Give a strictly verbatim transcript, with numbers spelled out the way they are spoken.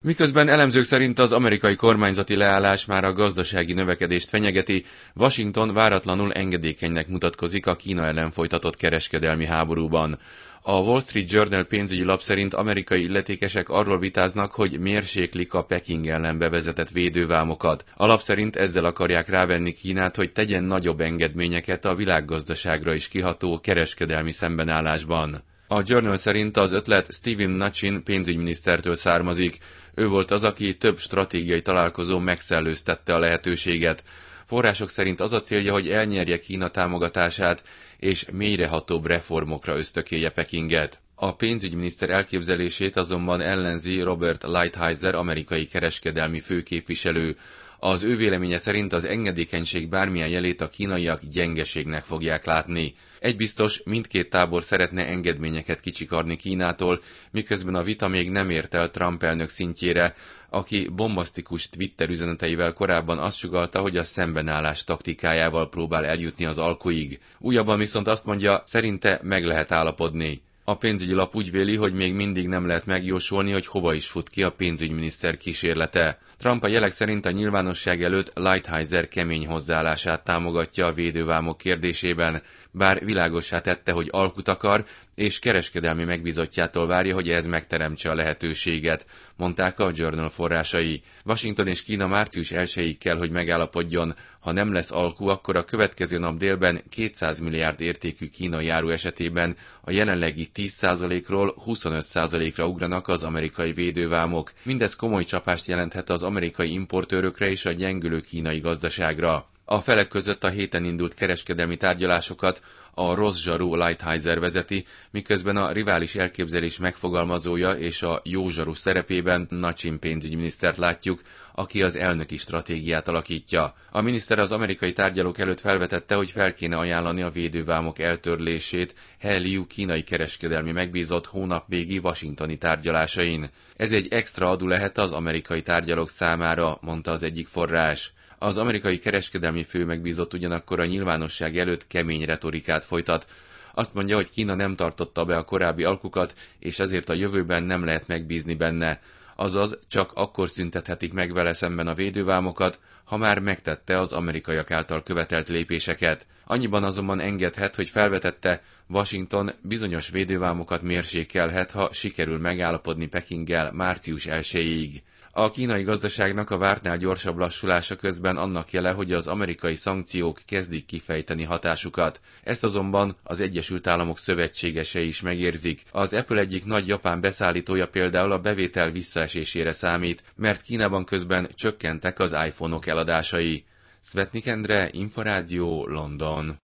Miközben elemzők szerint az amerikai kormányzati leállás már a gazdasági növekedést fenyegeti, Washington váratlanul engedékenynek mutatkozik a Kína ellen folytatott kereskedelmi háborúban. A Wall Street Journal pénzügyi lap szerint amerikai illetékesek arról vitáznak, hogy mérséklik a Peking ellen bevezetett védővámokat. A lap szerint ezzel akarják rávenni Kínát, hogy tegyen nagyobb engedményeket a világgazdaságra is kiható kereskedelmi szembenállásban. A Journal szerint az ötlet Steven Mnuchin pénzügyminisztertől származik. Ő volt az, aki több stratégiai találkozón megszellőztette a lehetőséget. Források szerint az a célja, hogy elnyerje Kína támogatását, és mélyrehatóbb reformokra ösztökélje Pekinget. A pénzügyminiszter elképzelését azonban ellenzi Robert Lighthizer, amerikai kereskedelmi főképviselő. Az ő véleménye szerint az engedékenység bármilyen jelét a kínaiak gyengeségnek fogják látni. Egy biztos, mindkét tábor szeretne engedményeket kicsikarni Kínától, miközben a vita még nem ért el Trump elnök szintjére, aki bombasztikus Twitter üzeneteivel korábban azt sugallta, hogy a szembenállás taktikájával próbál eljutni az alkuig. Újabban viszont azt mondja, szerinte meg lehet állapodni. A pénzügyi lap úgy véli, hogy még mindig nem lehet megjósolni, hogy hova is fut ki a pénzügyminiszter kísérlete. Trump a jelek szerint a nyilvánosság előtt Lighthizer kemény hozzáállását támogatja a védővámok kérdésében, bár világossá tette, hogy alkut akar, és kereskedelmi megbízottjától várja, hogy ez megteremtse a lehetőséget, mondták a Journal forrásai. Washington és Kína március elsejéig kell, hogy megállapodjon, ha nem lesz alku, akkor a következő nap délben kétszáz milliárd értékű kínai áru esetében a jelenlegi tíz százalékról huszonöt százalékra ugranak az amerikai védővámok. Mindez komoly csapást jelenthet az amerikai importőrökre és a gyengülő kínai gazdaságra. A felek között a héten indult kereskedelmi tárgyalásokat a rossz zsarú Lighthizer vezeti, miközben a rivális elképzelés megfogalmazója és a jó zsarú szerepében Mnuchin pénzügyminisztert látjuk, aki az elnöki stratégiát alakítja. A miniszter az amerikai tárgyalók előtt felvetette, hogy fel kéne ajánlani a védővámok eltörlését He Liu kínai kereskedelmi megbízott hónapvégi washingtoni tárgyalásain. Ez egy extra adu lehet az amerikai tárgyalók számára, mondta az egyik forrás. Az amerikai kereskedelmi főmegbízott ugyanakkor a nyilvánosság előtt kemény retorikát folytat. Azt mondja, hogy Kína nem tartotta be a korábbi alkukat, és ezért a jövőben nem lehet megbízni benne. Azaz csak akkor szüntethetik meg vele szemben a védővámokat, ha már megtette az amerikaiak által követelt lépéseket. Annyiban azonban engedhet, hogy felvetette, Washington bizonyos védővámokat mérsékelhet, ha sikerül megállapodni Pekinggel március elsejéig. A kínai gazdaságnak a vártnál gyorsabb lassulása közben annak jele, hogy az amerikai szankciók kezdik kifejteni hatásukat. Ezt azonban az Egyesült Államok szövetségesei is megérzik. Az Apple egyik nagy japán beszállítója például a bevétel visszaesésére számít, mert Kínában közben csökkentek az iPhone-ok eladásai. Szvetnik Endre, Inforádió, London.